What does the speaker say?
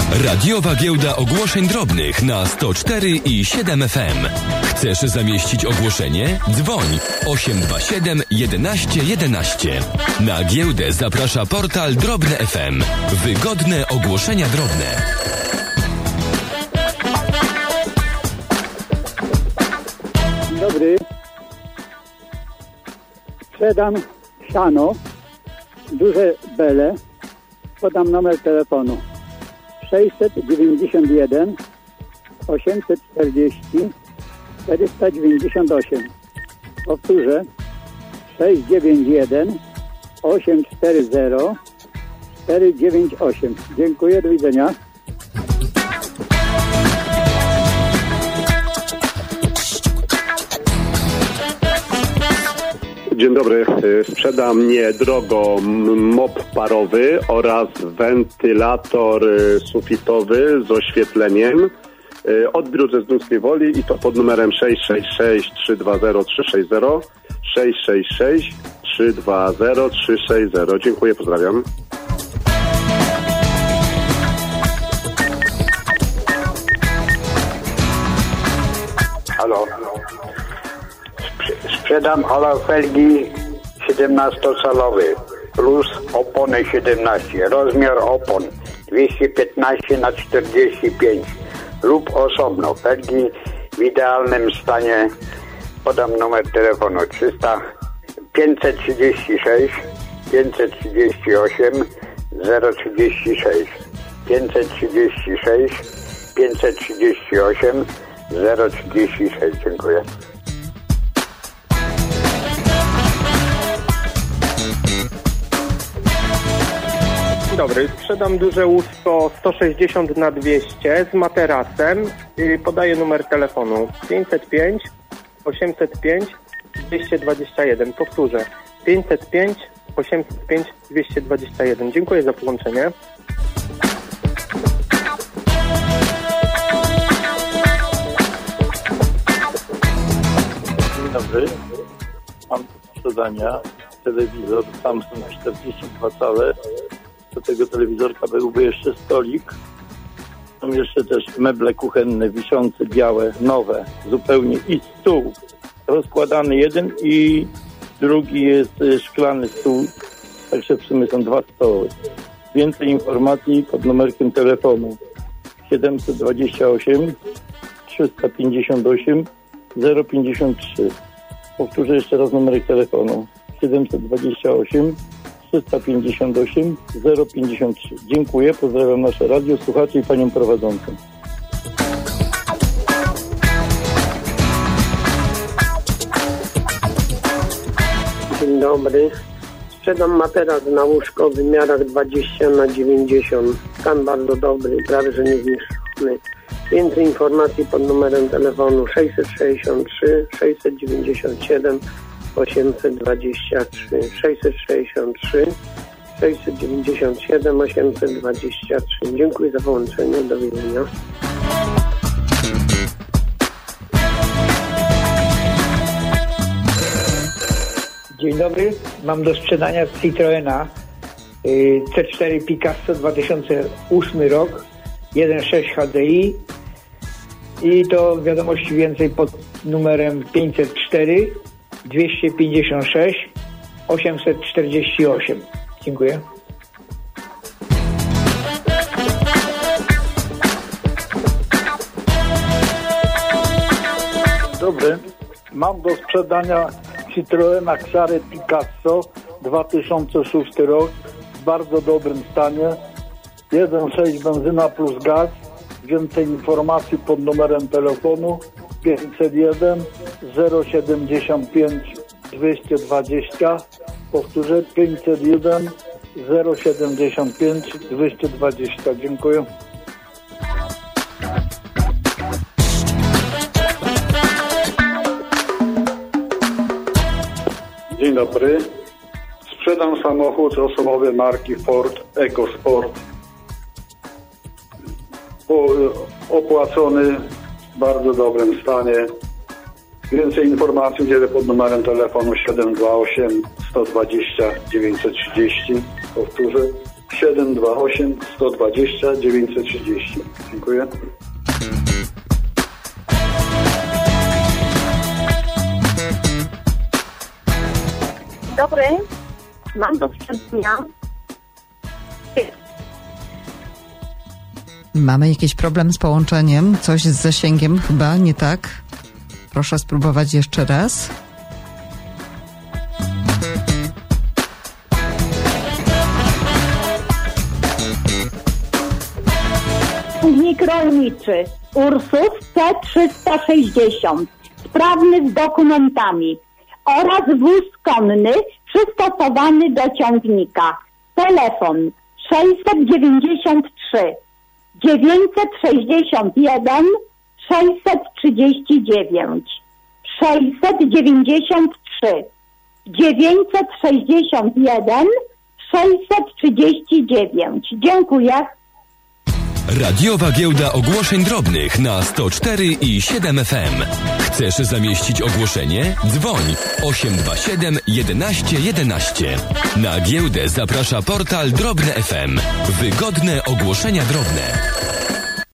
Radiowa Giełda Ogłoszeń Drobnych na 104 i 7 FM. Chcesz zamieścić ogłoszenie? Dzwoń 827 11 11. Na giełdę zaprasza portal Drobne FM. Wygodne ogłoszenia drobne. Dzień dobry. Sprzedam siano, duże bele. Podam numer telefonu 691 840 498. Powtórzę 691 840 498. Dziękuję, do widzenia. Dzień dobry. Sprzedam niedrogo mop parowy oraz wentylator sufitowy z oświetleniem. Odbiór ze Zduńskiej Woli i to pod numerem 666 320 360 666 320 360. Dziękuję, pozdrawiam. Halo. Sprzedam holofelgi 17-calowy plus opony 17. Rozmiar opon 215x45 lub osobno. Felgi w idealnym stanie. Podam numer telefonu 536 538 036 536 538 036. Dziękuję. Dobry, sprzedam duże łóżko 160x200 z materacem. Podaję numer telefonu 505 805 221. Powtórzę 505 805 221. Dziękuję za połączenie. Dzień dobry. Mam do sprzedania telewizor Samsung 42 cale. Do tego telewizorka byłby jeszcze stolik. Są jeszcze też meble kuchenne, wiszące, białe, nowe, zupełnie i stół. Rozkładany jeden i drugi jest szklany stół. Także w sumie są dwa stoły. Więcej informacji pod numerkiem telefonu 728 358 053. Powtórzę jeszcze raz numerek telefonu 728 358 053. Dziękuję, pozdrawiam nasze radio, słuchaczy i panią prowadzącą. Dzień dobry. Sprzedam materac na łóżko w wymiarach 20x90. Stan bardzo dobry, prawie że niezniszczony. Więcej informacji pod numerem telefonu 663 697 823 663 697 823. Dziękuję za połączenie. Do widzenia. Dzień dobry. Mam do sprzedania Citroena C4 Picasso 2008 rok 1.6 HDI i to wiadomości więcej pod numerem 504 256 848. Dziękuję. Dobry. Mam do sprzedania Citroena Xary Picasso 2006 rok w bardzo dobrym stanie. 1.6 benzyna plus gaz. Więcej informacji pod numerem telefonu 501 075 220. Powtórzę 501 075 220. Dziękuję. Dzień dobry. Sprzedam samochód osobowy marki Ford EcoSport. Opłacony, w bardzo dobrym stanie. Więcej informacji udzielę pod numerem telefonu 728 120 930. Powtórzę 728 120 930. Dziękuję. Dobry, mam do sprzedania. Mamy jakiś problem z połączeniem? Coś z zasięgiem chyba, nie tak? Proszę spróbować jeszcze raz. Ciągnik rolniczy Ursus C360, sprawny z dokumentami oraz wóz konny przystosowany do ciągnika. Telefon 693 961 639 693 961 639. Dziękuję. Radiowa Giełda Ogłoszeń Drobnych na 104 i 7 FM. Chcesz zamieścić ogłoszenie? Dzwoń 827 11 11. Na giełdę zaprasza portal Drobne FM. Wygodne ogłoszenia drobne.